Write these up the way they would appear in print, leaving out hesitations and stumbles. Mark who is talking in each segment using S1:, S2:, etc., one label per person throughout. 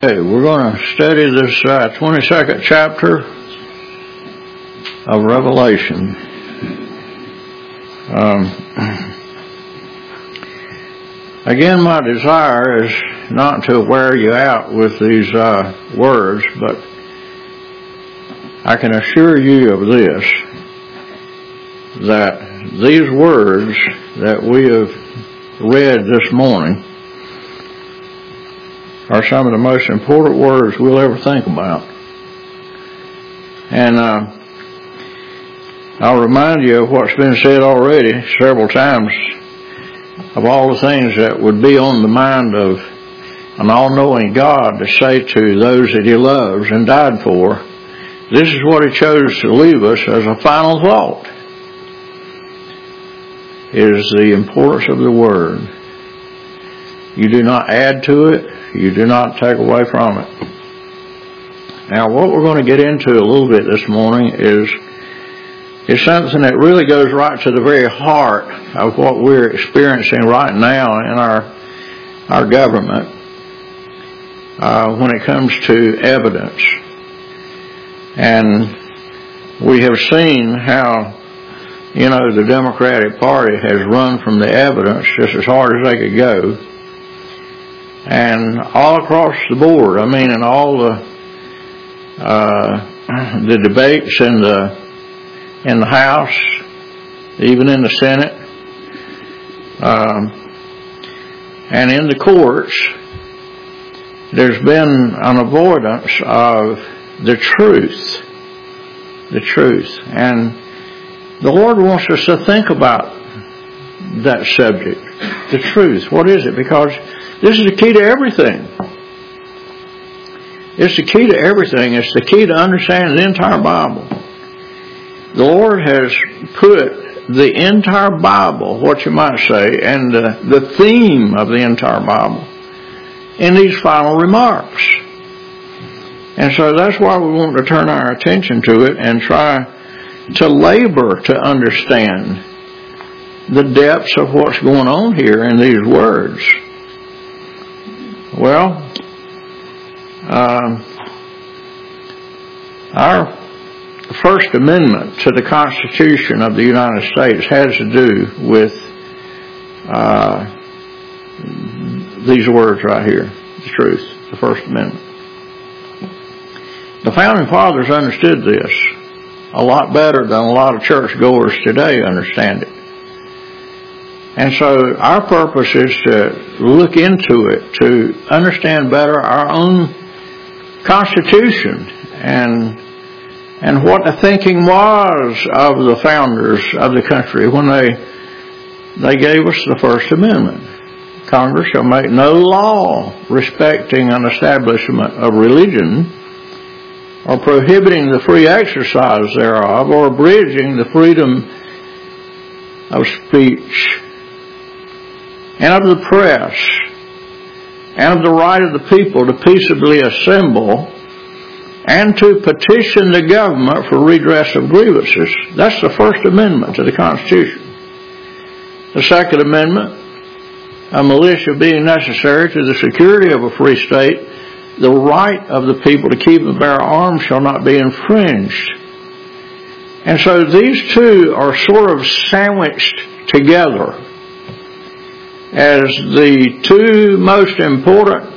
S1: Okay, we're going to study this 22nd chapter of Revelation. Again, my desire is not to wear you out with these words, but I can assure you of this, that these words that we have read this morning are some of the most important words we'll ever think about. And I'll remind you of what's been said already several times, of all the things that would be on the mind of an all-knowing God to say to those that He loves and died for. This is what He chose to leave us as a final thought, is the importance of the Word. You do not add to it. You do not take away from it. Now, what we're going to get into a little bit this morning is something that really goes right to the very heart of what we're experiencing right now in our government when it comes to evidence. And we have seen how, the Democratic Party has run from the evidence just as hard as they could go. And all across the board, in all the debates in the House, even in the Senate, and in the courts, there's been an avoidance of the truth. The truth. And the Lord wants us to think about that subject, the truth. What is it? Because this is the key to everything. It's the key to everything. It's the key to understanding the entire Bible. The Lord has put the entire Bible, what you might say, and the theme of the entire Bible in these final remarks. And so that's why we want to turn our attention to it and try to labor to understand the depths of what's going on here in these words. Well, our First Amendment to the Constitution of the United States has to do with these words right here, the truth, the First Amendment. The Founding Fathers understood this a lot better than a lot of churchgoers today understand it. And so our purpose is to look into it, to understand better our own Constitution and what the thinking was of the founders of the country when they gave us the First Amendment. Congress shall make no law respecting an establishment of religion or prohibiting the free exercise thereof or abridging the freedom of speech and of the press and of the right of the people to peaceably assemble and to petition the government for redress of grievances. That's the First Amendment to the Constitution. The Second Amendment, a militia being necessary to the security of a free state, the right of the people to keep and bear arms shall not be infringed. And so these two are sort of sandwiched together as the two most important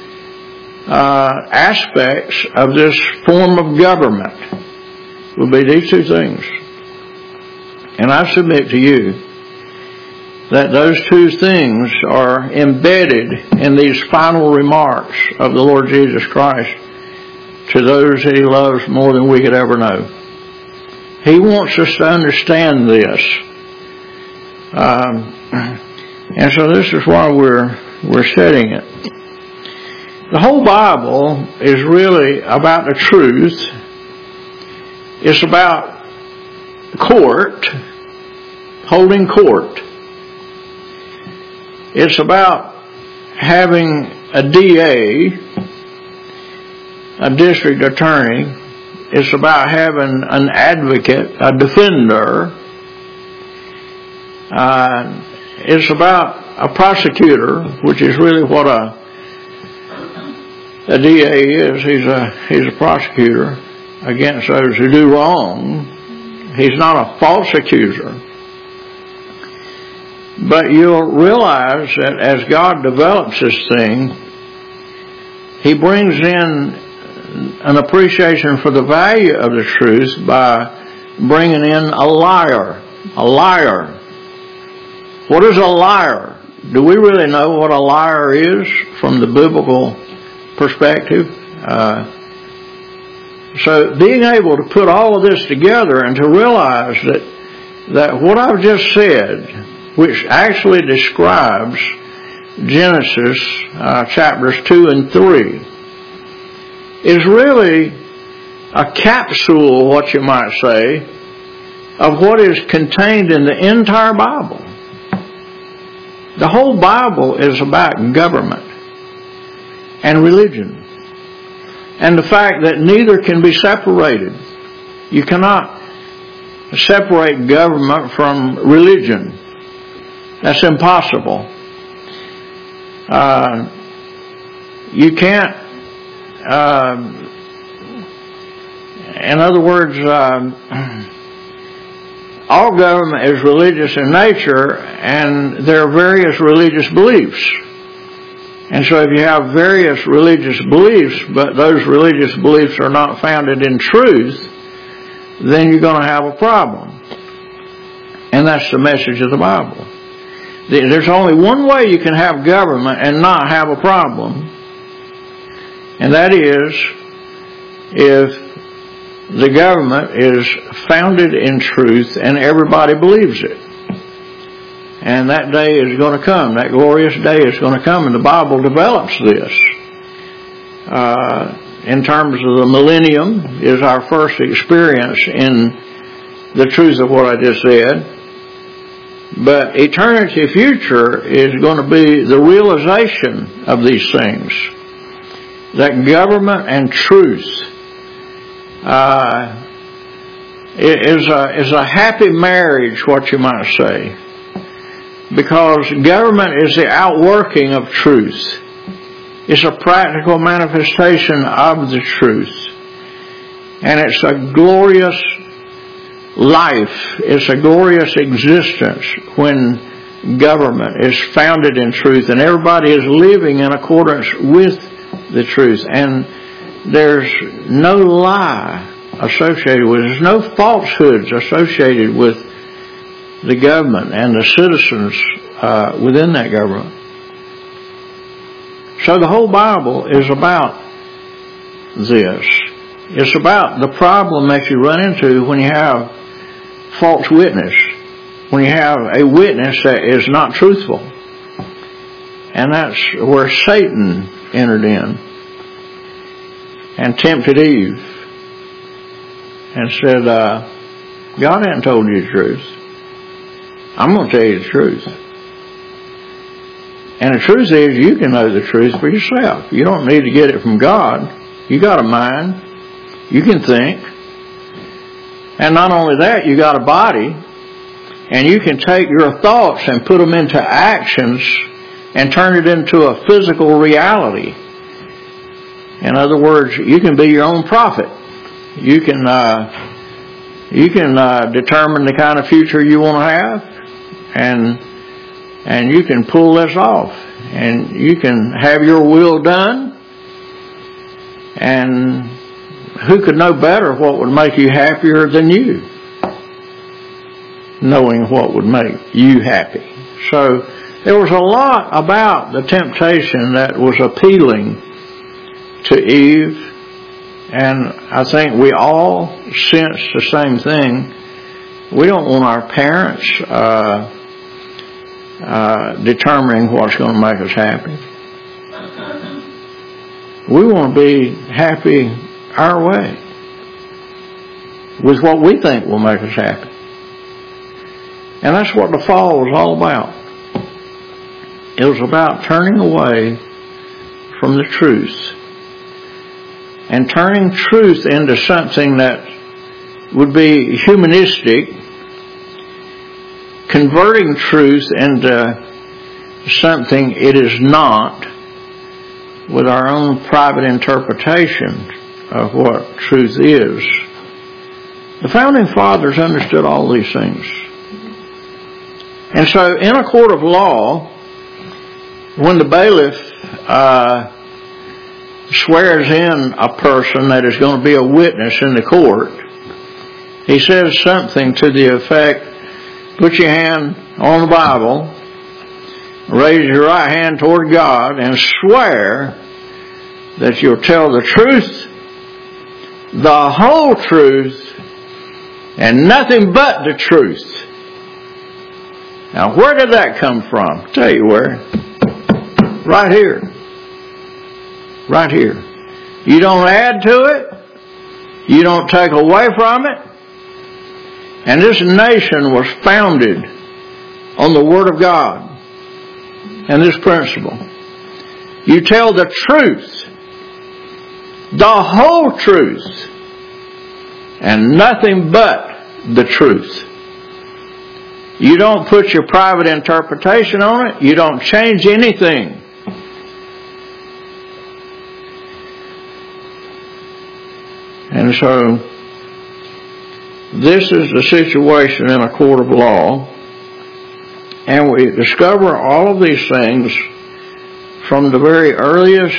S1: aspects of this form of government will be these two things. And I submit to you that those two things are embedded in these final remarks of the Lord Jesus Christ to those that He loves more than we could ever know. He wants us to understand this. And so this is why we're studying it. The whole Bible is really about the truth. It's about court, holding court. It's about having a DA, a district attorney. It's about having an advocate, a defender. It's about a prosecutor, which is really what a DA is. He's a prosecutor against those who do wrong. He's not a false accuser. But you'll realize that as God develops this thing, He brings in an appreciation for the value of the truth by bringing in a liar. A liar. What is a liar? Do we really know what a liar is from the biblical perspective? So being able to put all of this together and to realize that what I've just said, which actually describes Genesis chapters 2 and 3, is really a capsule, what you might say, of what is contained in the entire Bible. The whole Bible is about government and religion, and the fact that neither can be separated. You cannot separate government from religion. That's impossible. You can't, in other words, all government is religious in nature, and there are various religious beliefs. And so if you have various religious beliefs, but those religious beliefs are not founded in truth, then you're going to have a problem. And that's the message of the Bible. There's only one way you can have government and not have a problem, and that is if the government is founded in truth and everybody believes it. And that day is going to come. That glorious day is going to come, and the Bible develops this. In terms of the millennium is our first experience in the truth of what I just said. But eternity future is going to be the realization of these things. That government and truth is a happy marriage, what you might say. Because government is the outworking of truth. It's a practical manifestation of the truth. And it's a glorious life. It's a glorious existence when government is founded in truth and everybody is living in accordance with the truth. And there's no lie associated with it. There's no falsehoods associated with the government and the citizens within that government. So the whole Bible is about this. It's about the problem that you run into when you have false witness, when you have a witness that is not truthful. And that's where Satan entered in and tempted Eve and said, God hadn't told you the truth. I'm going to tell you the truth. And the truth is, you can know the truth for yourself. You don't need to get it from God. You got a mind. You can think. And not only that, you got a body. And you can take your thoughts and put them into actions and turn it into a physical reality. In other words, you can be your own prophet. You can determine the kind of future you want to have. And you can pull this off, and you can have your will done. And who could know better what would make you happier than you? Knowing what would make you happy. So there was a lot about the temptation that was appealing to Eve, and I think we all sense the same thing. We don't want our parents determining what's going to make us happy. We want to be happy our way with what we think will make us happy. And that's what the fall was all about. It was about turning away from the truth and turning truth into something that would be humanistic, converting truth into something it is not, with our own private interpretation of what truth is. The founding fathers understood all these things. And so in a court of law, when the bailiff swears in a person that is going to be a witness in the court, he says something to the effect, put your hand on the Bible, raise your right hand toward God, and swear that you'll tell the truth, the whole truth, and nothing but the truth. Now, where did that come from? I'll tell you where. Right here. Right here. You don't add to it. You don't take away from it. And this nation was founded on the Word of God and this principle. You tell the truth, the whole truth, and nothing but the truth. You don't put your private interpretation on it. You don't change anything. And so, this is the situation in a court of law. And we discover all of these things from the very earliest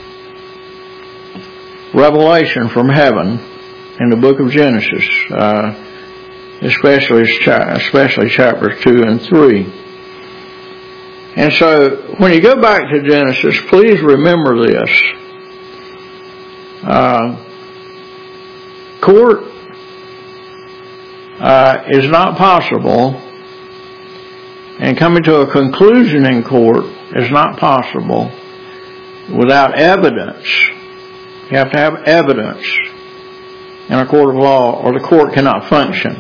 S1: revelation from heaven in the book of Genesis, especially chapters 2 and 3. And so, when you go back to Genesis, please remember this. Court is not possible, and coming to a conclusion in court is not possible without evidence. You have to have evidence in a court of law, or the court cannot function.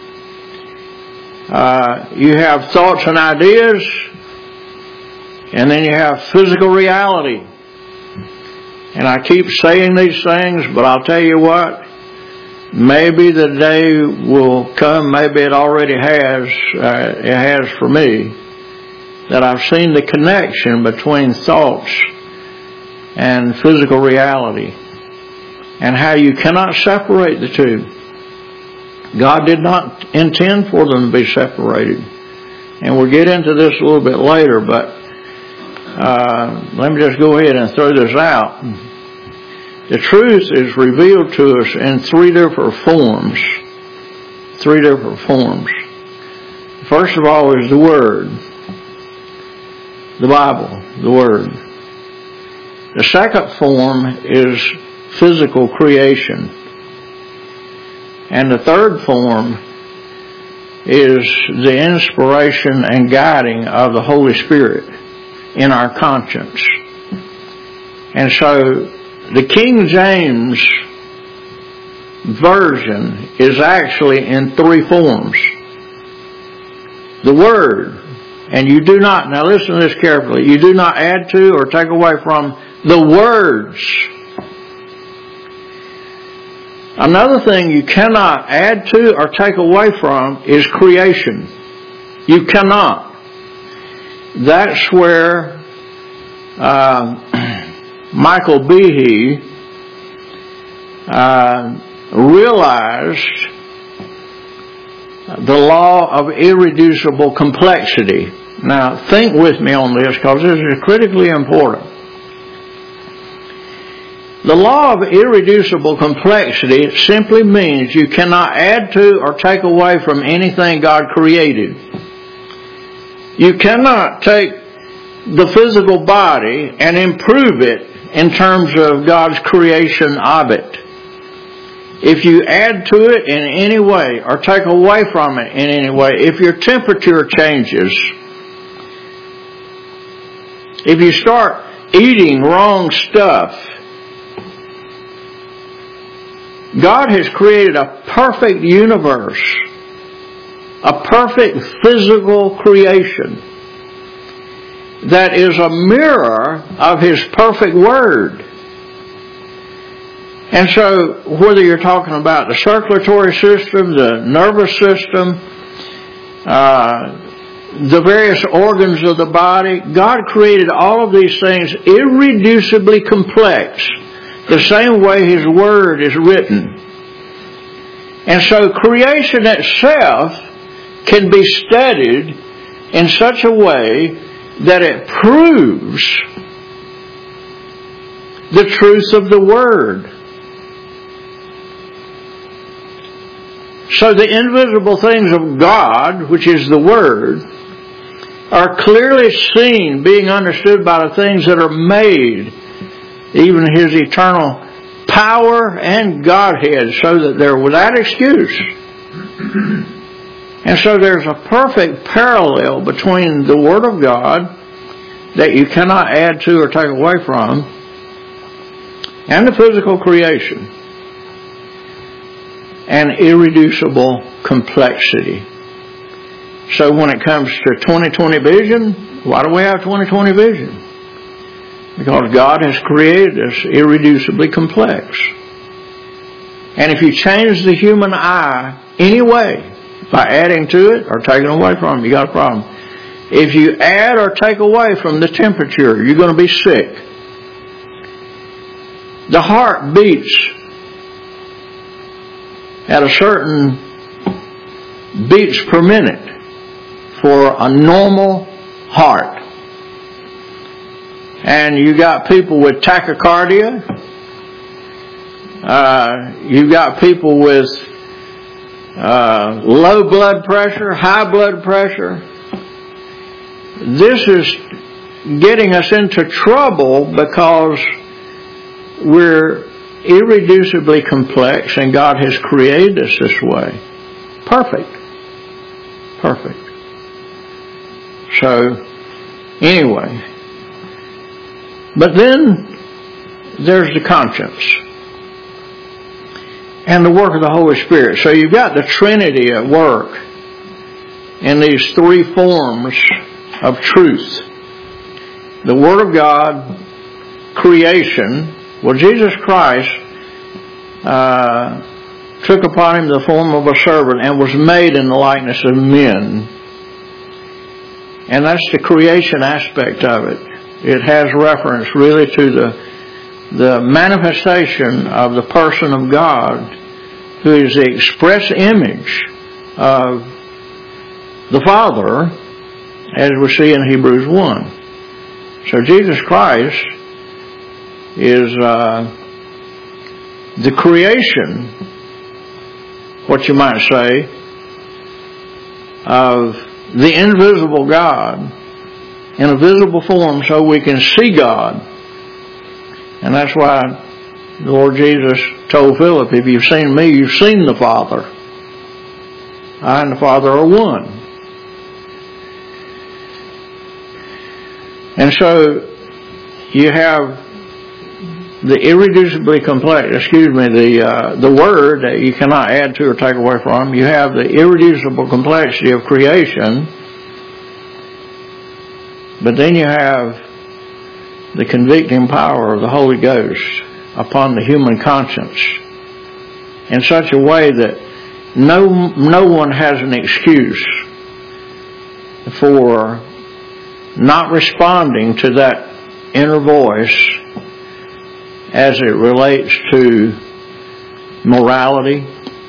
S1: You have thoughts and ideas, and then you have physical reality. And I keep saying these things, but I'll tell you what, maybe the day will come, maybe it already has, it has for me, that I've seen the connection between thoughts and physical reality, and how you cannot separate the two. God did not intend for them to be separated. And we'll get into this a little bit later, but let me just go ahead and throw this out. The truth is revealed to us in three different forms. Three different forms. First of all is the Word. The Bible, the Word. The second form is physical creation. And the third form is the inspiration and guiding of the Holy Spirit in our conscience. And so the King James Version is actually in three forms. The Word, and you do not, now listen to this carefully, you do not add to or take away from the words. Another thing you cannot add to or take away from is creation. You cannot. That's where Michael Behe realized the law of irreducible complexity. Now, think with me on this, because this is critically important. The law of irreducible complexity simply means you cannot add to or take away from anything God created. You cannot take the physical body and improve it in terms of God's creation of it. If you add to it in any way or take away from it in any way, if your temperature changes, if you start eating wrong stuff, God has created a perfect universe, a perfect physical creation that is a mirror of His perfect Word. And so, whether you're talking about the circulatory system, the nervous system, the various organs of the body. God created all of these things irreducibly complex, the same way His Word is written. And so creation itself can be studied in such a way that it proves the truth of the Word. So the invisible things of God, which is the Word, are clearly seen, being understood by the things that are made, even His eternal power and Godhead, so that they're without excuse. And so there's a perfect parallel between the Word of God that you cannot add to or take away from, and the physical creation, and irreducible complexity. So when it comes to 20/20 vision, why do we have 20/20 vision? Because God has created us irreducibly complex. And if you change the human eye anyway, by adding to it or taking away from it, you got a problem. If you add or take away from the temperature, you're going to be sick. The heart beats at a certain beats per minute for a normal heart. And you got people with tachycardia. You got people with low blood pressure, high blood pressure. This is getting us into trouble because we're irreducibly complex, and God has created us this way. Perfect. So, anyway. But then there's the conscience and the work of the Holy Spirit. So you've got the Trinity at work in these three forms of truth. The Word of God, creation. Well, Jesus Christ took upon Him the form of a servant and was made in the likeness of men. And that's the creation aspect of it. It has reference really to the manifestation of the person of God, who is the express image of the Father, as we see in Hebrews 1. So Jesus Christ is the creation, what you might say, of the invisible God in a visible form, so we can see God. And that's why the Lord Jesus told Philip, if you've seen me, you've seen the Father. I and the Father are one. And so you have the irreducibly complex, the Word that you cannot add to or take away from. You have the irreducible complexity of creation. But then you have the convicting power of the Holy Ghost upon the human conscience in such a way that no one has an excuse for not responding to that inner voice as it relates to morality,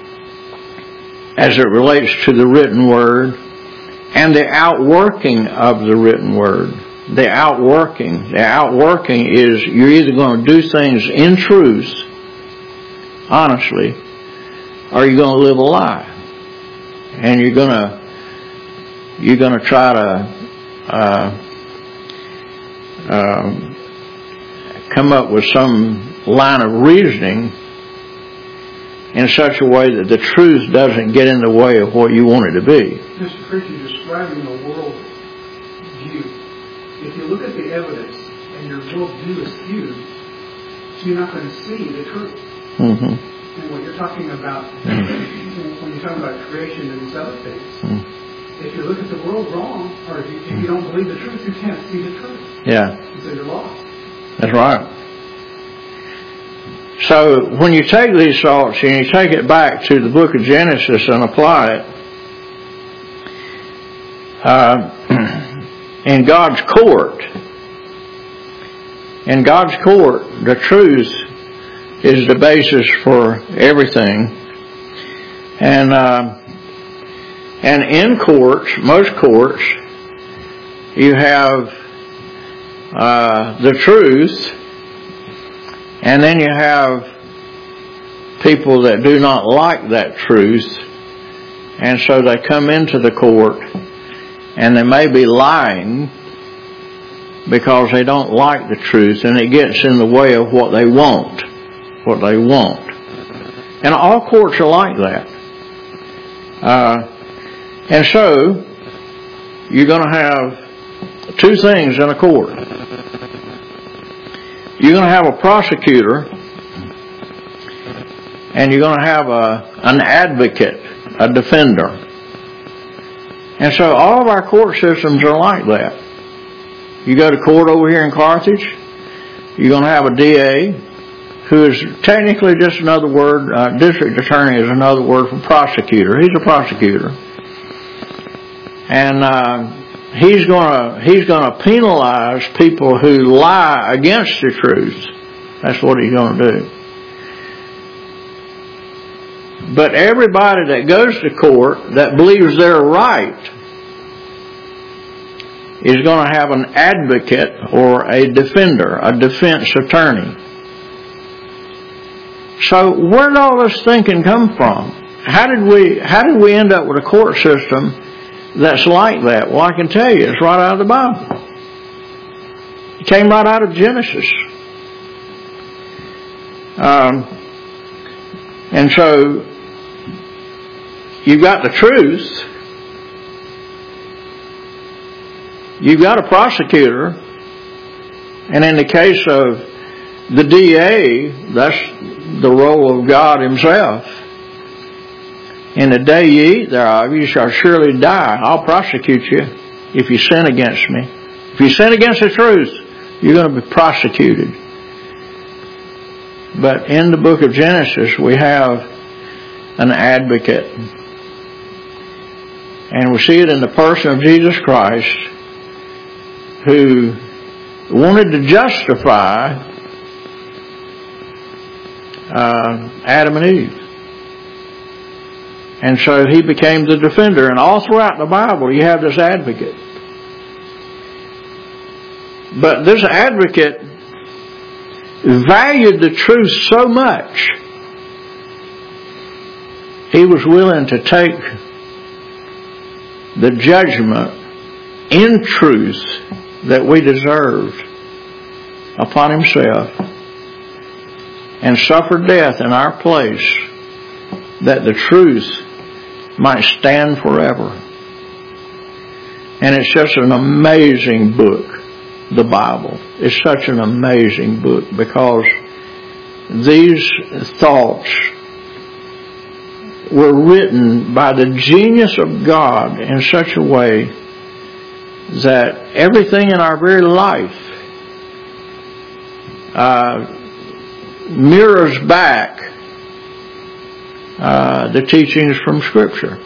S1: as it relates to the written Word, and the outworking of the written Word. The outworking is you're either going to do things in truth, honestly, or you're going to live a lie. And you're going to try to come up with some line of reasoning in such a way that the truth doesn't get in the way of what you want it to be.
S2: Mr. Preacher, you're describing a world view. If you look at the evidence and your world view is skewed, you're not going to see the truth.
S1: Mm-hmm.
S2: And what you're talking about, when you're talking about creation and these other things, if you look at the world wrong, or if you don't believe the truth, you can't see the truth.
S1: Yeah.
S2: So you're lost.
S1: That's right. So when you take these thoughts and you take it back to the book of Genesis and apply it, in God's court. In God's court, the truth is the basis for everything. And in courts, most courts, you have the truth, and then you have people that do not like that truth, and so they come into the court and they may be lying because they don't like the truth, and it gets in the way of what they want. And all courts are like that. And so you're going to have two things in a court. You're going to have a prosecutor, and you're going to have an advocate, a defender. And so all of our court systems are like that. You go to court over here in Carthage, you're going to have a DA, who is technically just another word, district attorney is another word for prosecutor. He's a prosecutor. And he's going to penalize people who lie against the truth. That's what he's going to do. But everybody that goes to court that believes they're right is going to have an advocate or a defender, a defense attorney. So where did all this thinking come from? How did we end up with a court system that's like that? Well, I can tell you, it's right out of the Bible. It came right out of Genesis. And so you've got the truth. You've got a prosecutor. And in the case of the DA, that's the role of God himself. In the day you eat thereof, you shall surely die. I'll prosecute you if you sin against me. If you sin against the truth, you're going to be prosecuted. But in the book of Genesis, we have an advocate. And we see it in the person of Jesus Christ, who wanted to justify Adam and Eve. And so he became the defender. And all throughout the Bible, you have this advocate. But this advocate valued the truth so much, he was willing to take the judgment in truth that we deserved upon himself and suffer death in our place, that the truth might stand forever. And it's just an amazing book, the Bible. It's such an amazing book because these thoughts were written by the genius of God in such a way that everything in our very life mirrors back the teachings from Scripture.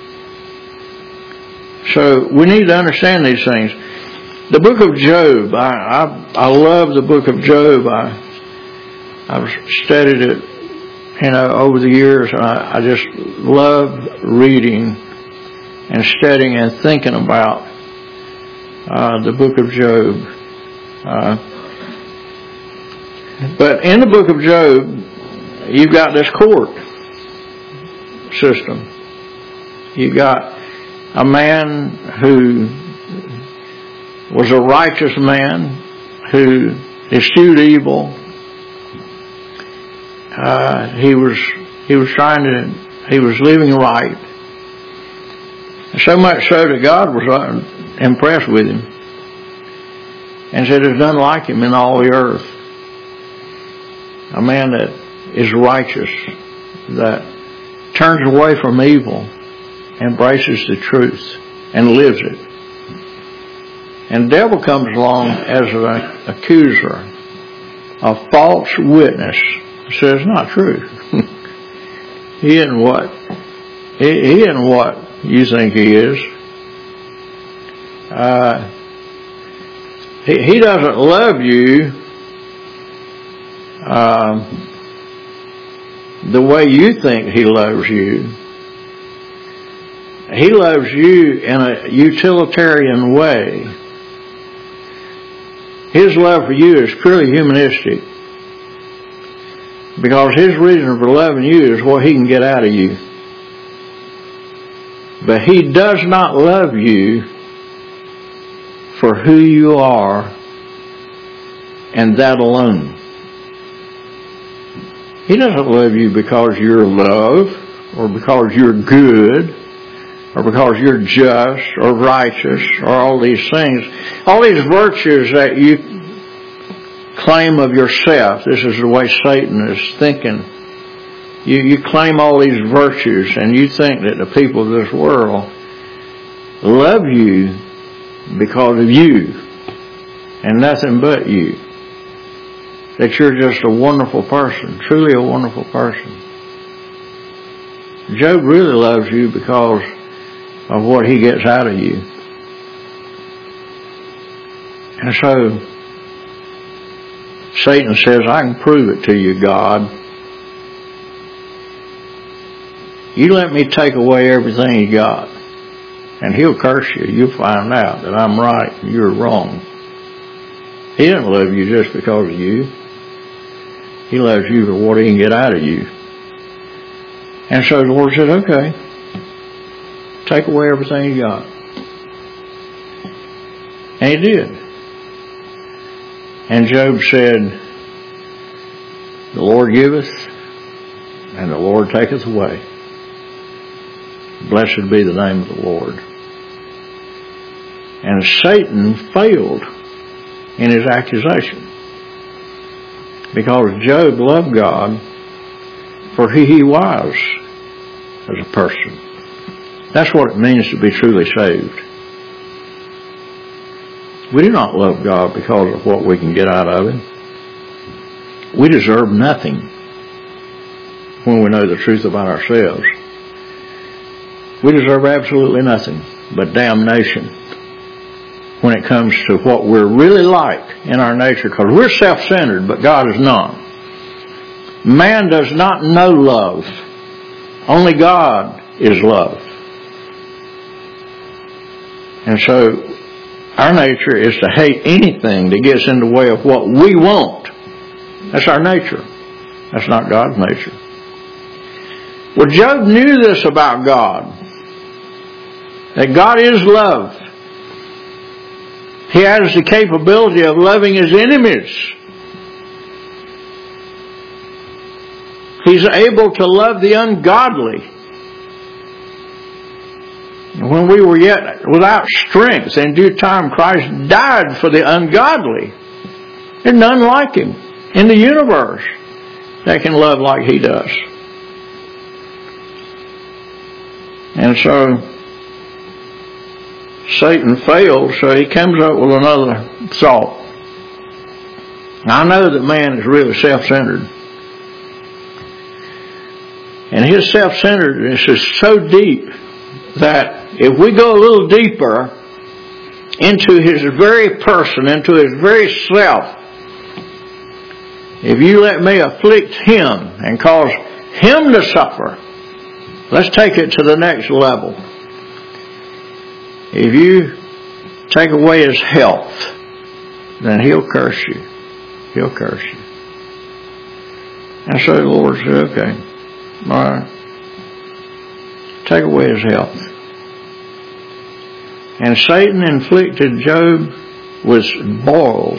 S1: So we need to understand these things. The book of Job, I love the book of Job. I've studied it, over the years. I just love reading and studying and thinking about the book of Job. But in the book of Job, you've got this court system. You've got a man who was a righteous man who eschewed evil. He was living right. So much so that God was impressed with him and said, "There's none like him in all the earth." A man that is righteous, that turns away from evil, embraces the truth, and lives it. And the devil comes along as an accuser, a false witness, says not true. He isn't what you think he is. He doesn't love you the way you think He loves you. He loves you in a utilitarian way. His love for you is purely humanistic, because His reason for loving you is what He can get out of you. But He does not love you for who you are, and that alone. He doesn't love you because you're love, or because you're good, or because you're just, or righteous, or all these things. All these virtues that you claim of yourself. This is the way Satan is thinking. You claim all these virtues, and you think that the people of this world love you because of you, and nothing but you. That you're just a wonderful person, truly a wonderful person. Job really loves you because of what he gets out of you. And so Satan says, I can prove it to you, God. You let me take away everything you got, and He'll curse you. You'll find out that I'm right and you're wrong. He doesn't love you just because of you. He loves you for what He can get out of you. And so the Lord said, okay, take away everything you got. And He did. And Job said, the Lord giveth, and the Lord taketh away. Blessed be the name of the Lord. And Satan failed in his accusation, because Job loved God for who he was as a person. That's what it means to be truly saved. We do not love God because of what we can get out of Him. We deserve nothing when we know the truth about ourselves. We deserve absolutely nothing but damnation when it comes to what we're really like in our nature, because we're self-centered, but God is not. Man does not know love. Only God is love. And so our nature is to hate anything that gets in the way of what we want. That's our nature. That's not God's nature. Well, Job knew this about God, that God is love. He has the capability of loving His enemies. He's able to love the ungodly. When we were yet without strength, in due time Christ died for the ungodly. There's none like Him in the universe that can love like He does. And so Satan failed, so he comes up with another thought. Now, I know that man is really self-centered. And his self-centeredness is so deep that if we go a little deeper into his very person, into his very self, if you let me afflict him and cause him to suffer, let's take it to the next level. If you take away his health, then he'll curse you. He'll curse you. And so the Lord said, okay, all right, take away his health. And Satan inflicted Job with boils,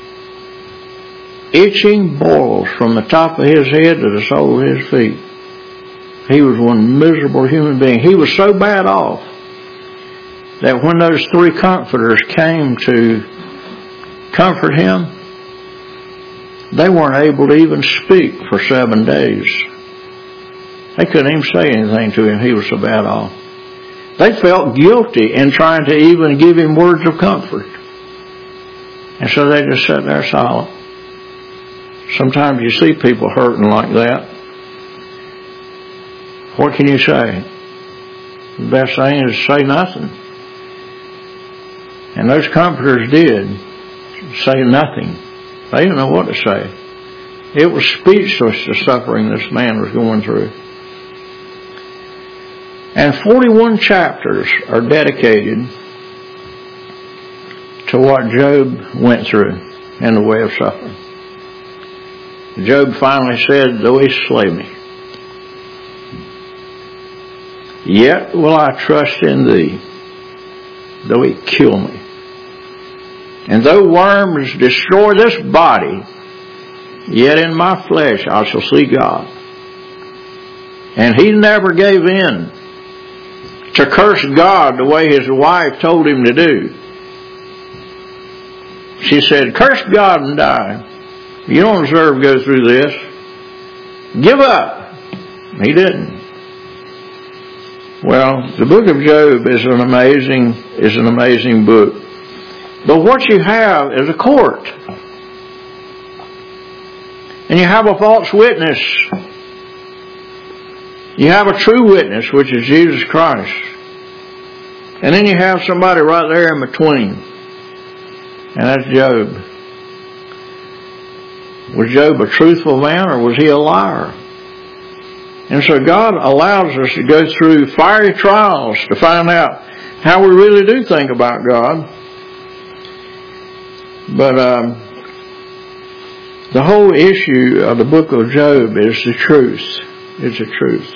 S1: itching boils from the top of his head to the sole of his feet. He was one miserable human being. He was so bad off that when those three comforters came to comfort him, they weren't able to even speak for 7 days. They couldn't even say anything to him. He was so bad off. They felt guilty in trying to even give him words of comfort. And so they just sat there silent. Sometimes you see people hurting like that. What can you say? The best thing is to say nothing. And those comforters did say nothing. They didn't know what to say. It was speechless, the suffering this man was going through. And 41 chapters are dedicated to what Job went through in the way of suffering. Job finally said, though he slay me, yet will I trust in thee, though he kill me. And though worms destroy this body, yet in my flesh I shall see God. And he never gave in to curse God the way his wife told him to do. She said, curse God and die. You don't deserve to go through this. Give up. He didn't. Well, the book of Job is an amazing book. But what you have is a court. And you have a false witness. You have a true witness, which is Jesus Christ. And then you have somebody right there in between. And that's Job. Was Job a truthful man, or was he a liar? And so God allows us to go through fiery trials to find out how we really do think about God. But the whole issue of the book of Job is the truth. It's the truth.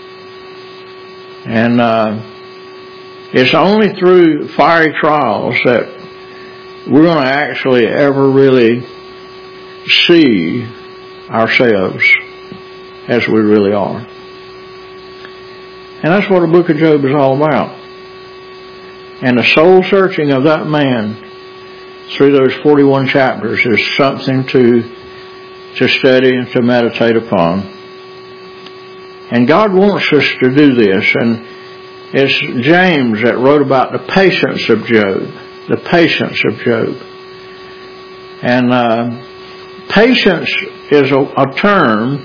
S1: And it's only through fiery trials that we're going to actually ever really see ourselves as we really are. And that's what the book of Job is all about. And the soul searching of that man through those 41 chapters is something to study and to meditate upon. And God wants us to do this. And it's James that wrote about the patience of Job. The patience of Job. And patience is a term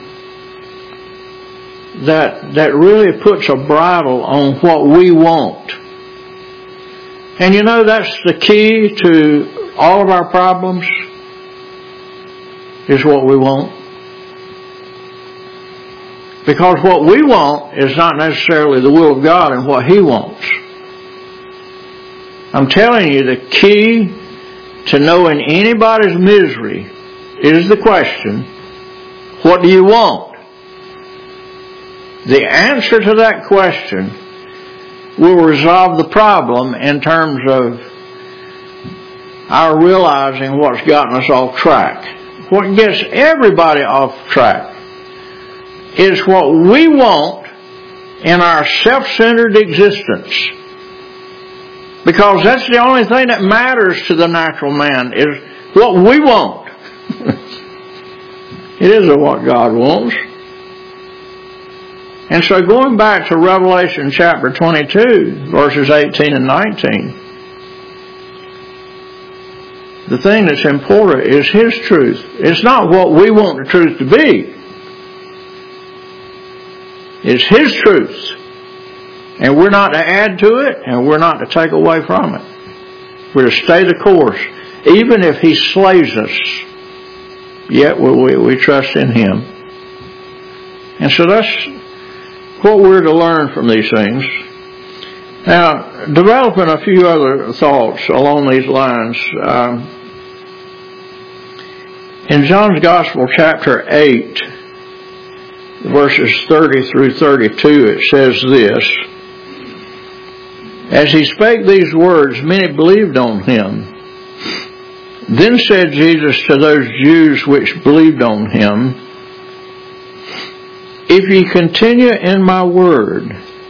S1: that really puts a bridle on what we want. And you know, that's the key to all of our problems, is what we want. Because what we want is not necessarily the will of God and what He wants. I'm telling you, the key to knowing anybody's misery is the question, what do you want? The answer to that question will resolve the problem in terms of our realizing what's gotten us off track. What gets everybody off track is what we want in our self-centered existence. Because that's the only thing that matters to the natural man, is what we want. It isn't what God wants. And so going back to Revelation chapter 22, verses 18 and 19, the thing that's important is His truth. It's not what we want the truth to be. It's His truth. And we're not to add to it, and we're not to take away from it. We're to stay the course. Even if He slays us, yet we trust in Him. And so that's what we're to learn from these things. Now, developing a few other thoughts along these lines. In John's Gospel, chapter 8, verses 30 through 32, it says this: As He spake these words, many believed on Him. Then said Jesus to those Jews which believed on Him, If ye continue in my word,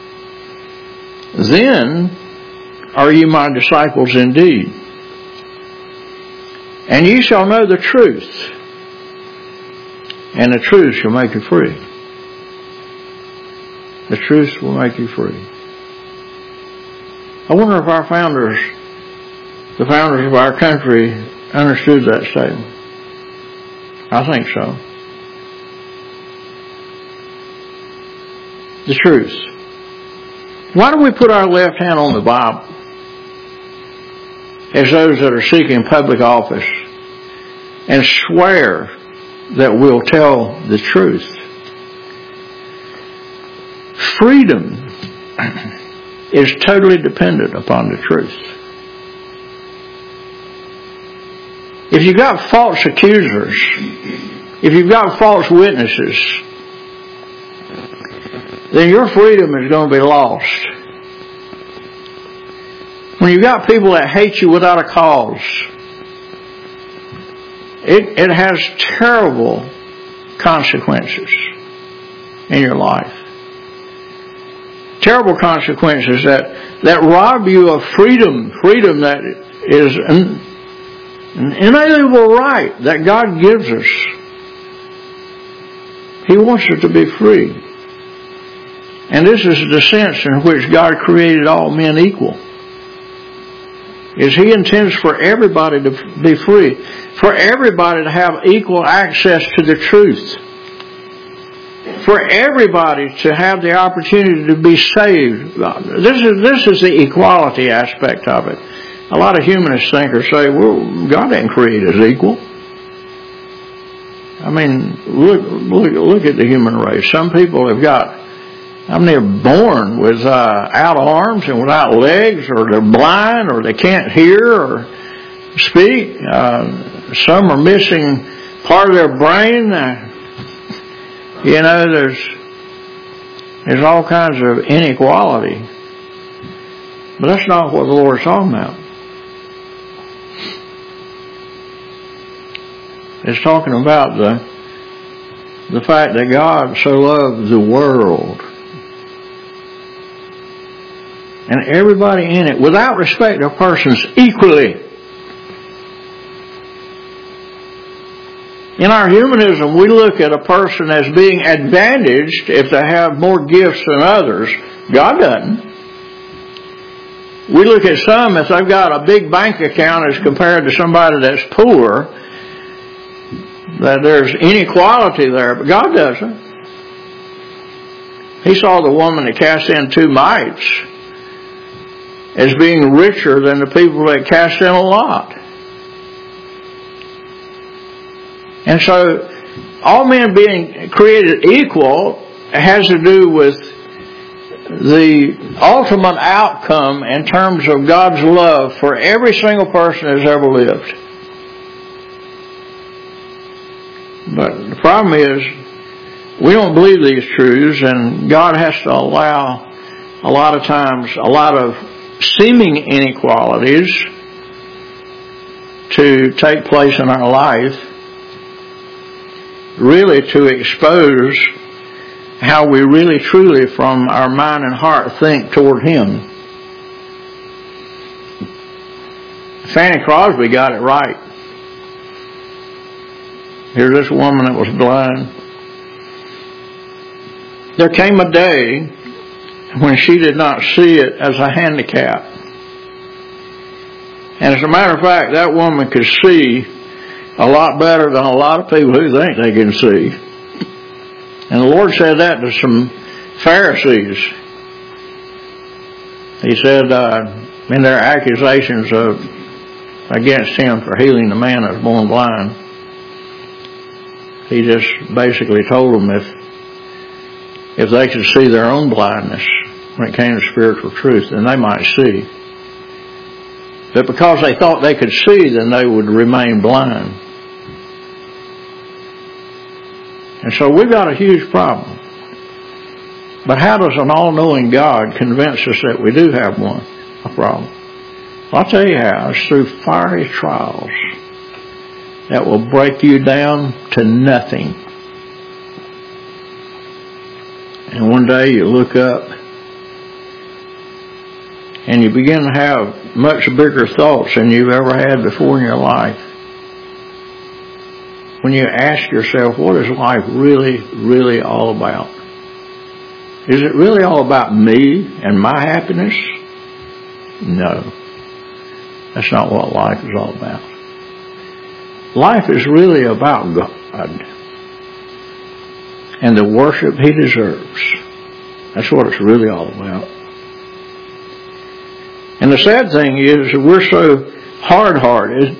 S1: then are ye my disciples indeed. And ye shall know the truth, and the truth shall make you free. The truth will make you free. I wonder if our founders, the founders of our country, understood that statement. I think so. The truth. Why do we put our left hand on the Bible? as those that are seeking public office and swear that we'll tell the truth. Freedom is totally dependent upon the truth. If you've got false accusers, if you've got false witnesses, then your freedom is going to be lost. When you've got people that hate you without a cause, it has terrible consequences in your life. Terrible consequences that rob you of freedom that is an inalienable right that God gives us. He wants us to be free. And this is the sense in which God created all men equal. Is He intends for everybody to be free. For everybody to have equal access to the truth. For everybody to have the opportunity to be saved. This is the equality aspect of it. A lot of humanist thinkers say, well, God didn't create us equal. I mean, look at the human race. Some people have got, they're born with out arms and without legs, or they're blind, or they can't hear or speak. Some are missing part of their brain. There's all kinds of inequality. But that's not what the Lord's talking about. It's talking about the fact that God so loved the world and everybody in it, without respect of persons, equally. In our humanism, we look at a person as being advantaged if they have more gifts than others. God doesn't. We look at some, if they've got a big bank account as compared to somebody that's poor, that there's inequality there, but God doesn't. He saw the woman that cast in 2 mites as being richer than the people that cast in a lot. And so, all men being created equal has to do with the ultimate outcome in terms of God's love for every single person that's ever lived. But the problem is, we don't believe these truths, and God has to allow a lot of times a lot of seeming inequalities to take place in our life, really to expose how we really truly from our mind and heart think toward Him. Fanny Crosby got it right. Here's this woman that was blind. There came a day when she did not see it as a handicap. And as a matter of fact, that woman could see a lot better than a lot of people who think they can see. And the Lord said that to some Pharisees. He said, in their accusations against Him for healing the man that was born blind, He just basically told them if they could see their own blindness when it came to spiritual truth, then they might see. But because they thought they could see, then they would remain blind. And so we've got a huge problem. But how does an all-knowing God convince us that we do have a problem? Well, I'll tell you how. It's through fiery trials that will break you down to nothing. And one day you look up and you begin to have much bigger thoughts than you've ever had before in your life. When you ask yourself, what is life really, really all about? Is it really all about me and my happiness? No. That's not what life is all about. Life is really about God and the worship He deserves. That's what it's really all about. And the sad thing is that we're so hard-hearted,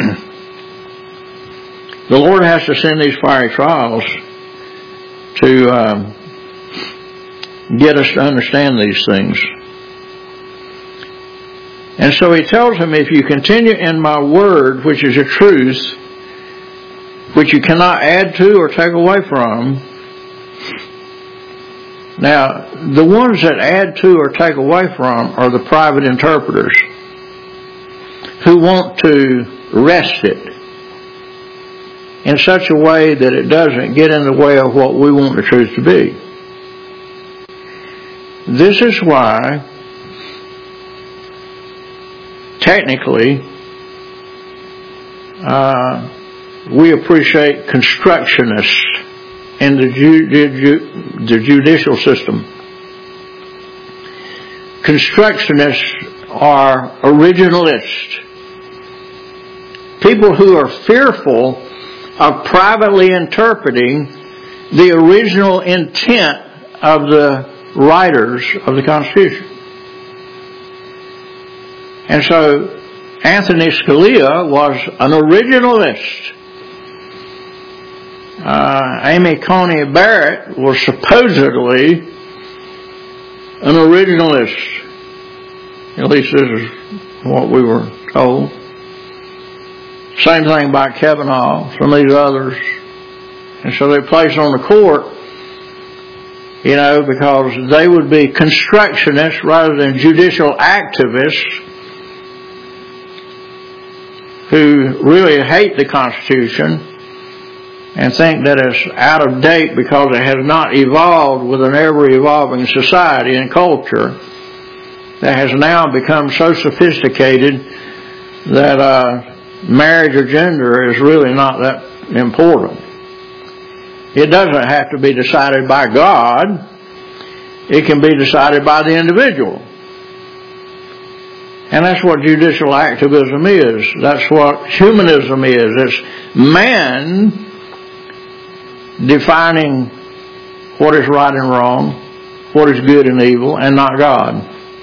S1: the Lord has to send these fiery trials to get us to understand these things. And so he tells him, if you continue in my word, which is a truth, which you cannot add to or take away from. Now, the ones that add to or take away from are the private interpreters who want to wrest it in such a way that it doesn't get in the way of what we want the truth to be. This is why, technically, we appreciate constructionists in the judicial system. Constructionists are originalists. People who are fearful of privately interpreting the original intent of the writers of the Constitution. And so Anthony Scalia was an originalist. Amy Coney Barrett was supposedly an originalist. At least this is what we were told. Same thing by Kavanaugh, some of these others. And so they placed on the court, because they would be constructionists rather than judicial activists who really hate the Constitution and think that it's out of date because it has not evolved with an ever-evolving society and culture that has now become so sophisticated that marriage or gender is really not that important. It doesn't have to be decided by God. It can be decided by the individual. And that's what judicial activism is. That's what humanism is. It's man defining what is right and wrong, what is good and evil, and not God.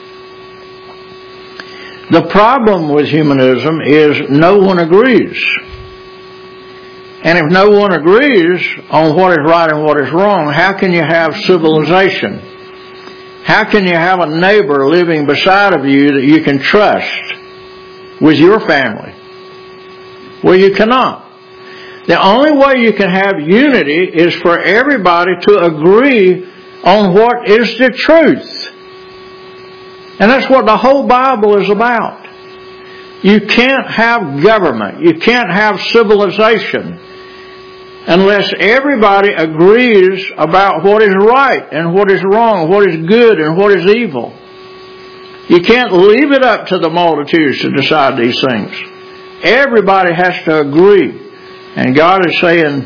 S1: The problem with humanism is no one agrees. And if no one agrees on what is right and what is wrong, how can you have civilization? How can you have a neighbor living beside of you that you can trust with your family? Well, you cannot. The only way you can have unity is for everybody to agree on what is the truth. And that's what the whole Bible is about. You can't have government. You can't have civilization unless everybody agrees about what is right and what is wrong, what is good and what is evil. You can't leave it up to the multitudes to decide these things. Everybody has to agree. And God is saying,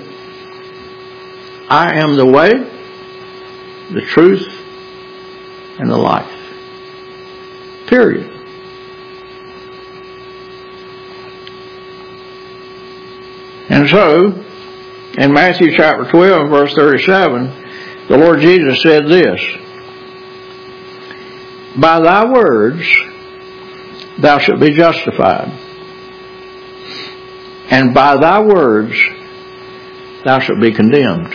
S1: I am the way, the truth, and the life. Period. And so, in Matthew chapter 12, verse 37, the Lord Jesus said this, by thy words thou shalt be justified, and by thy words thou shalt be condemned.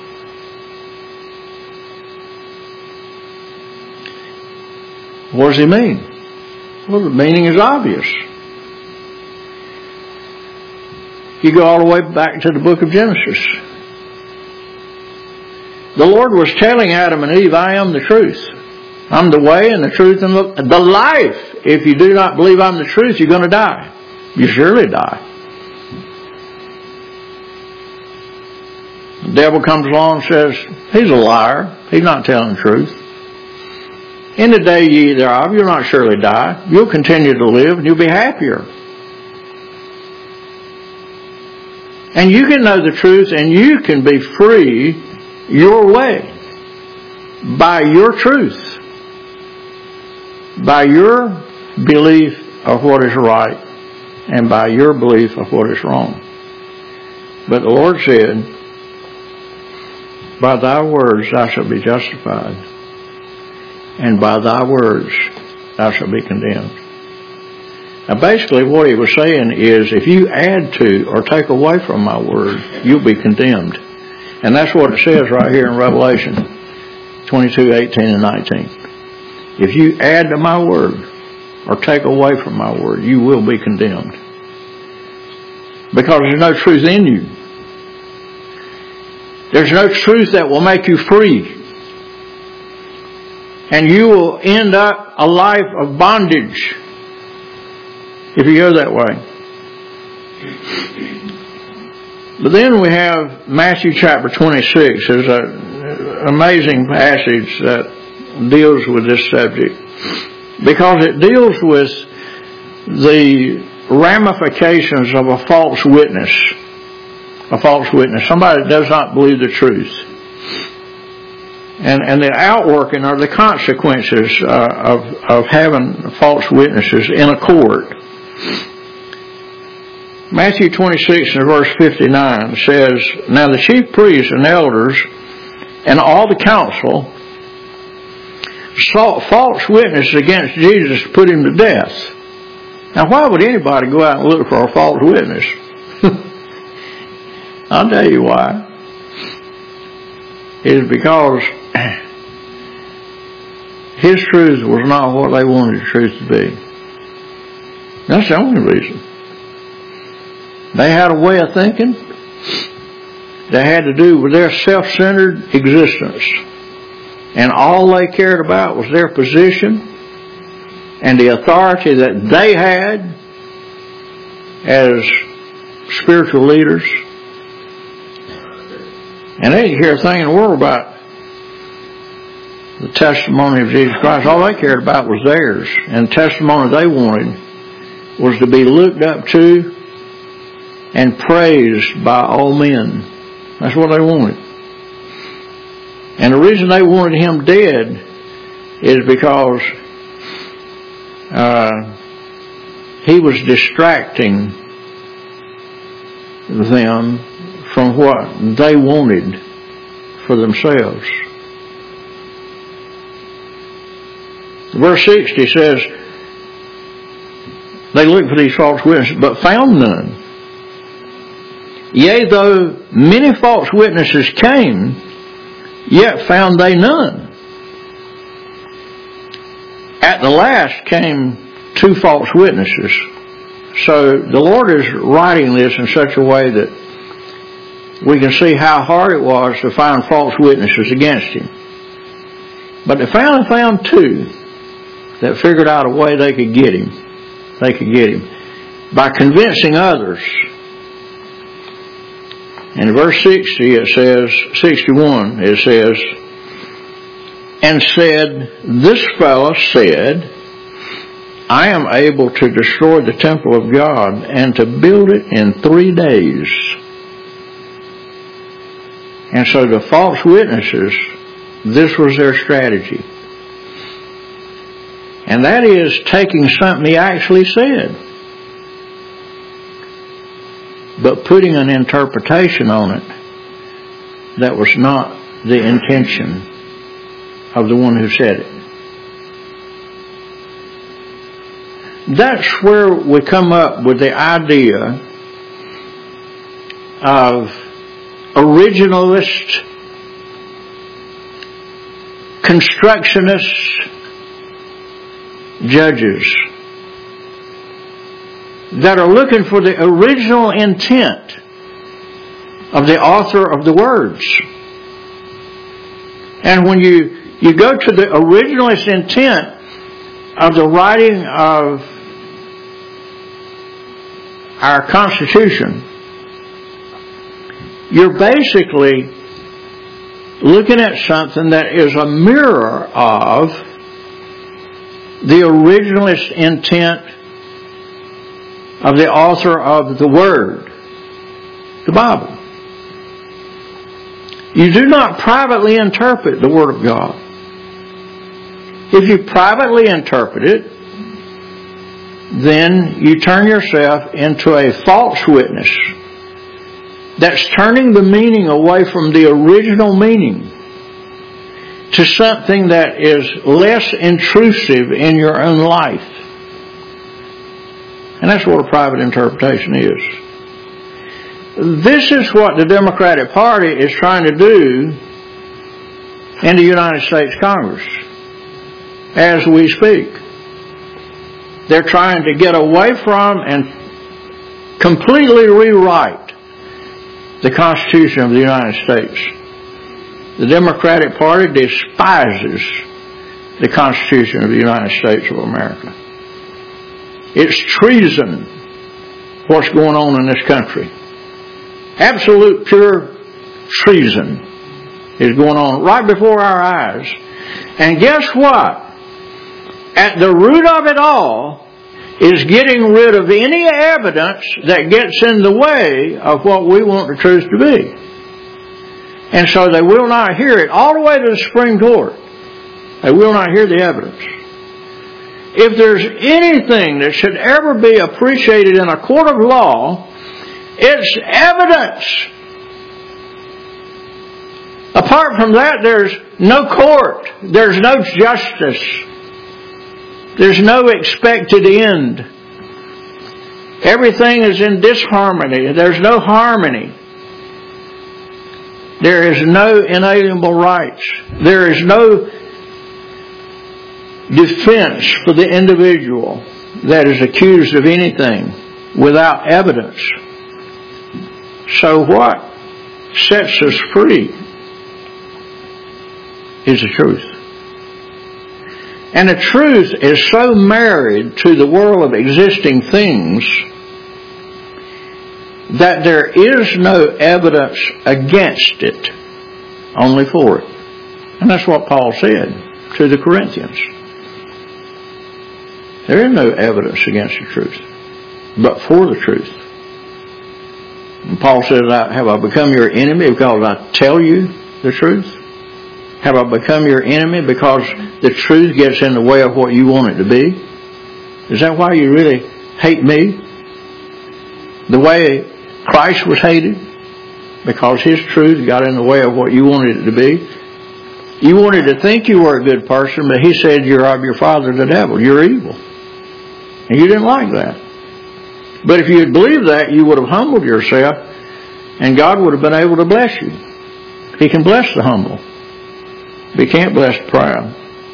S1: What does he mean? Well, the meaning is obvious. You go all the way back to the book of Genesis. The Lord was telling Adam and Eve, I am the truth. I'm the way and the truth and the life. If you do not believe I'm the truth, you're going to die. You surely die. The devil comes along and says, he's a liar. He's not telling the truth. In the day ye eat thereof, you'll not surely die. You'll continue to live and you'll be happier. And you can know the truth and you can be free your way by your truth, by your belief of what is right and by your belief of what is wrong. But the Lord said, by thy words thou shalt be justified, and by thy words thou shalt be condemned. Now basically what he was saying is, if you add to or take away from my word, you'll be condemned. And that's what it says right here in Revelation 22:18 and 19. If you add to my word or take away from my word, you will be condemned. Because there's no truth in you. There's no truth that will make you free. And you will end up a life of bondage if you go that way. But then we have Matthew chapter 26. There's an amazing passage that deals with this subject, because it deals with the ramifications of a false witness. A false witness. Somebody that does not believe the truth. And the outworking or the consequences of having false witnesses in a court. Matthew 26 and verse 59 says, "Now the chief priests and elders and all the council sought false witnesses against Jesus to put him to death." Now why would anybody go out and look for a false witness? I'll tell you why. It is because his truth was not what they wanted the truth to be. That's the only reason. They had a way of thinking that had to do with their self-centered existence. And all they cared about was their position and the authority that they had as spiritual leaders. And they didn't care a thing in the world about the testimony of Jesus Christ. All they cared about was theirs. And the testimony they wanted was to be looked up to and praised by all men. That's what they wanted. And the reason they wanted him dead is because he was distracting them from what they wanted for themselves. Verse 60 says, they looked for these false witnesses, but found none. Yea, though many false witnesses came, yet found they none. At the last came 2 false witnesses. So the Lord is writing this in such a way that we can see how hard it was to find false witnesses against him. But they finally found 2 that figured out a way they could get him. They could get him by convincing others. In verse 60 it says, 61 it says, and said, this fellow said, I am able to destroy the temple of God and to build it in 3 days. And so the false witnesses, this was their strategy. And that is taking something he actually said, but putting an interpretation on it that was not the intention of the one who said it. That's where we come up with the idea of originalist, constructionist judges that are looking for the original intent of the author of the words. And when you go to the originalist intent of the writing of our Constitution, you're basically looking at something that is a mirror of the originalist intent of the author of the Word, the Bible. You do not privately interpret the Word of God. If you privately interpret it, then you turn yourself into a false witness that's turning the meaning away from the original meaning to something that is less intrusive in your own life. And that's what a private interpretation is. This is what the Democratic Party is trying to do in the United States Congress as we speak. They're trying to get away from and completely rewrite the Constitution of the United States. The Democratic Party despises the Constitution of the United States of America. It's treason what's going on in this country. Absolute pure treason is going on right before our eyes. And guess what? At the root of it all is getting rid of any evidence that gets in the way of what we want the truth to be. And so they will not hear it all the way to the Supreme Court. They will not hear the evidence. If there's anything that should ever be appreciated in a court of law, it's evidence. Apart from that, there's no court. There's no justice. There's no expected end. Everything is in disharmony. There's no harmony. There is no inalienable rights. There is no defense for the individual that is accused of anything without evidence. So what sets us free is the truth. And the truth is so married to the world of existing things that there is no evidence against it, only for it. And that's what Paul said to the Corinthians. There is no evidence against the truth, but for the truth. And Paul says, have I become your enemy because I tell you the truth? Have I become your enemy because the truth gets in the way of what you want it to be? Is that why you really hate me? The way Christ was hated? Because His truth got in the way of what you wanted it to be? You wanted to think you were a good person, but He said you're of your father the devil. You're evil. And you didn't like that. But if you had believed that, you would have humbled yourself, and God would have been able to bless you. He can bless the humble, but He can't bless the proud.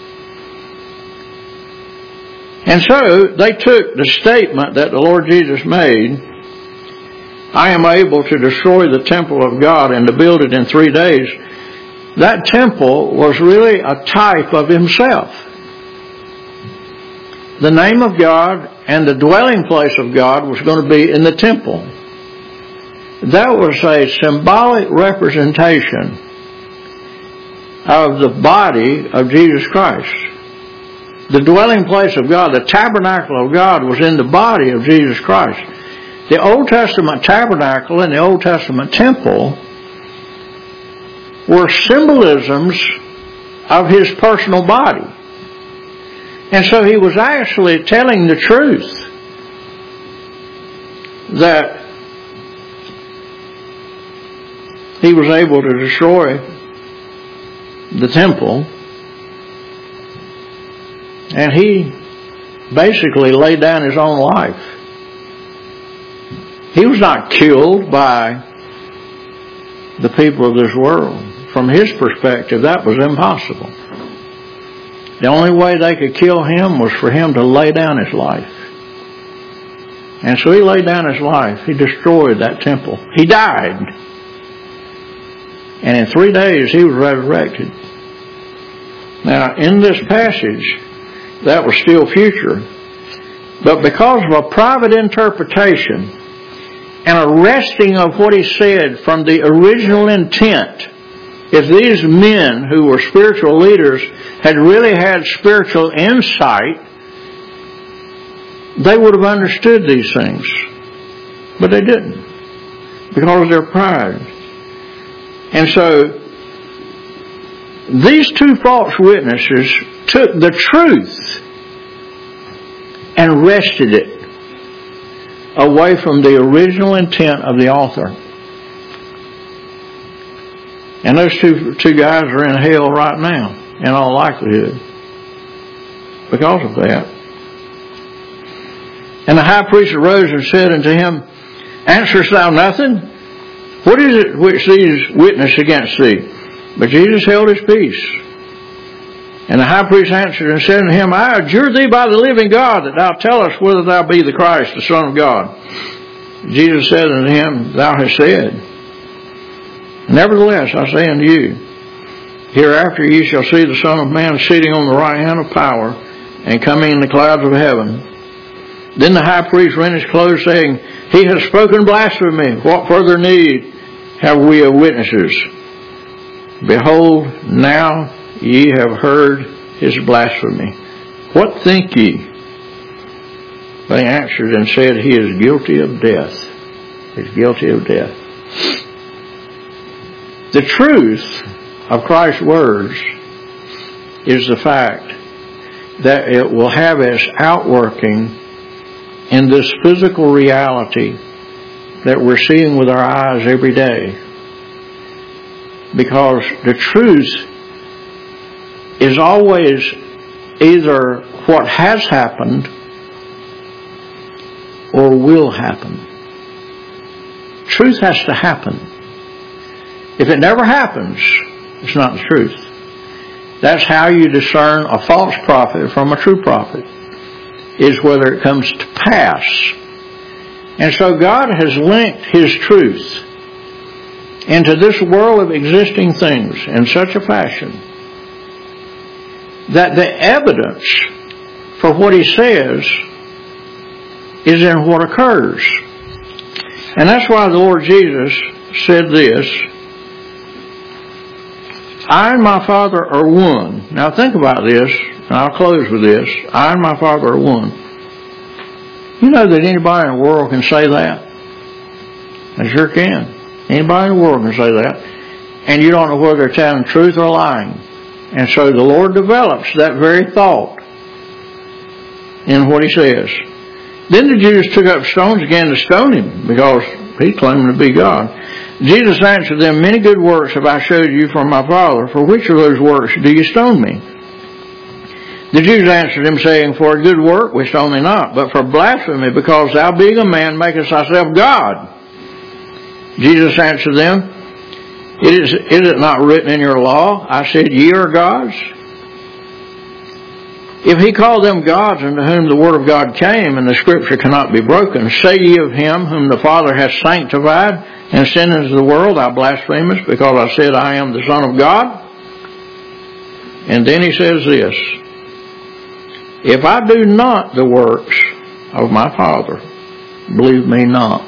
S1: And so they took the statement that the Lord Jesus made, I am able to destroy the temple of God and to build it in 3 days. That temple was really a type of Himself. The name of God and the dwelling place of God was going to be in the temple. That was a symbolic representation of the body of Jesus Christ. The dwelling place of God, the tabernacle of God, was in the body of Jesus Christ. The Old Testament tabernacle and the Old Testament temple were symbolisms of His personal body. And so He was actually telling the truth that He was able to destroy the temple, and He basically laid down His own life. He was not killed by the people of this world. From His perspective, that was impossible. The only way they could kill Him was for Him to lay down His life. And so He laid down His life. He destroyed that temple. He died. And in 3 days He was resurrected. Now, in this passage, that was still future. But because of a private interpretation and a wresting of what He said from the original intent, if these men who were spiritual leaders had really had spiritual insight, they would have understood these things. But they didn't, because of their pride. And so these two false witnesses took the truth and wrested it away from the original intent of the author. And those two guys are in hell right now, in all likelihood, because of that. And the high priest arose and said unto him, Answerest thou nothing? What is it which these witness against thee? But Jesus held his peace. And the high priest answered and said unto him, I adjure thee by the living God, that thou tell us whether thou be the Christ, the Son of God. Jesus said unto him, Thou hast said. Nevertheless, I say unto you, hereafter ye shall see the Son of Man sitting on the right hand of power, and coming in the clouds of heaven. Then the high priest rent his clothes, saying, He has spoken blasphemy. What further need have we of witnesses? Behold, now ye have heard his blasphemy. What think ye? They answered and said, He is guilty of death. He is guilty of death. The truth of Christ's words is the fact that it will have its outworking in this physical reality that we're seeing with our eyes every day. Because the truth is always either what has happened or will happen. Truth has to happen. If it never happens, it's not the truth. That's how you discern a false prophet from a true prophet, is whether it comes to pass. And so God has linked His truth into this world of existing things in such a fashion that the evidence for what He says is in what occurs. And that's why the Lord Jesus said this, I and my Father are one. Now think about this, and I'll close with this. I and my Father are one. You know that anybody in the world can say that? They sure can. Anybody in the world can say that. And you don't know whether they're telling truth or lying. And so the Lord develops that very thought in what He says. Then the Jews took up stones again to stone Him, because He claimed to be God. Jesus answered them, Many good works have I showed you from my Father. For which of those works do you stone me? The Jews answered him, saying, For a good work we stone thee not, but for blasphemy, because thou being a man makest thyself God. Jesus answered them, Is it not written in your law, I said, Ye are gods? If He called them gods unto whom the word of God came, and the scripture cannot be broken, say ye of Him whom the Father hath sanctified and sent into the world, Thou blasphemest, because I said, I am the Son of God? And then He says this, If I do not the works of my Father, believe me not.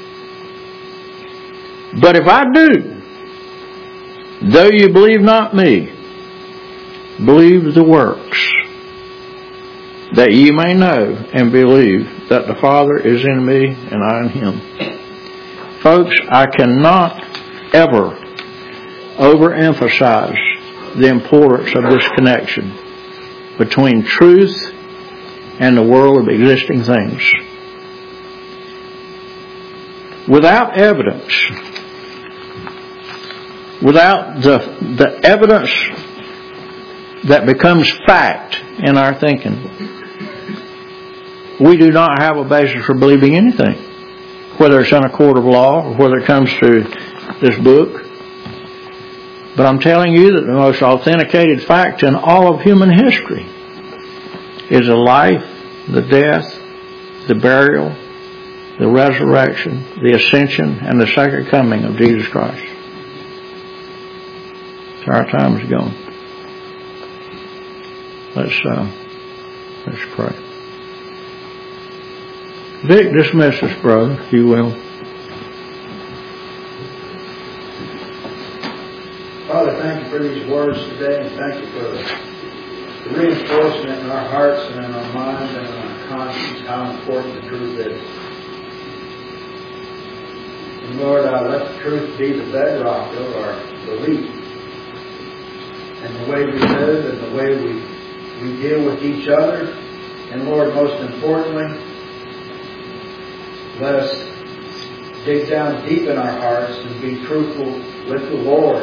S1: But if I do, though you believe not me, believe the works, that ye may know and believe that the Father is in me and I in Him. Folks, I cannot ever overemphasize the importance of this connection between truth and the world of existing things. Without evidence, without the evidence that becomes fact in our thinking, we do not have a basis for believing anything, whether it's in a court of law or whether it comes through this book. But I'm telling you that the most authenticated fact in all of human history is the life, the death, the burial, the resurrection, the ascension, and the second coming of Jesus Christ. So our time is gone. Let's pray. Vic, dismiss us, brother, if you will.
S3: Father, thank you for these words today, and thank you for the reinforcement in our hearts and in our minds and in our conscience how important the truth is. And Lord, let the truth be the bedrock of our belief and the way we live and the way we deal with each other. And Lord, most importantly, let us dig down deep in our hearts and be truthful with the Lord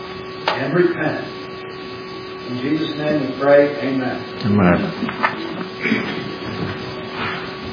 S3: and repent. In Jesus' name we pray, amen.
S1: Amen.
S3: Amen.